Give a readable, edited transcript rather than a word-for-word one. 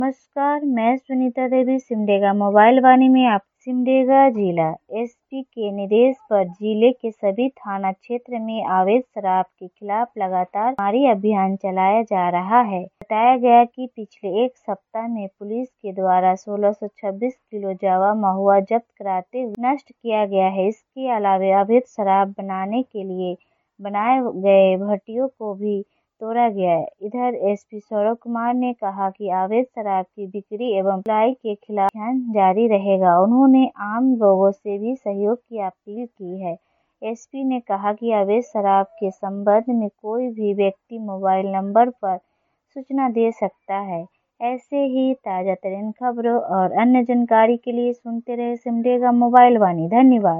नमस्कार, मैं सुनीता देवी सिमडेगा मोबाइल वाणी में आप सिमडेगा जिला एसपी के निर्देश पर जिले के सभी थाना क्षेत्र में अवैध शराब के खिलाफ लगातार भारी अभियान चलाया जा रहा है। बताया गया कि पिछले एक सप्ताह में पुलिस के द्वारा 1626 किलो जावा महुआ जब्त कराते हुए नष्ट किया गया है। इसके अलावा अवैध शराब बनाने के लिए बनाए गए भट्टियों को भी तोड़ा गया है। इधर एसपी सौरभ कुमार ने कहा कि अवैध शराब की बिक्री एवं सप्लाई के खिलाफ अभियान जारी रहेगा। उन्होंने आम लोगों से भी सहयोग की अपील की है। एसपी ने कहा कि अवैध शराब के संबंध में कोई भी व्यक्ति मोबाइल नंबर पर सूचना दे सकता है। ऐसे ही ताजा तरीन खबरों और अन्य जानकारी के लिए सुनते रहे सिमडेगा मोबाइल वाणी। धन्यवाद।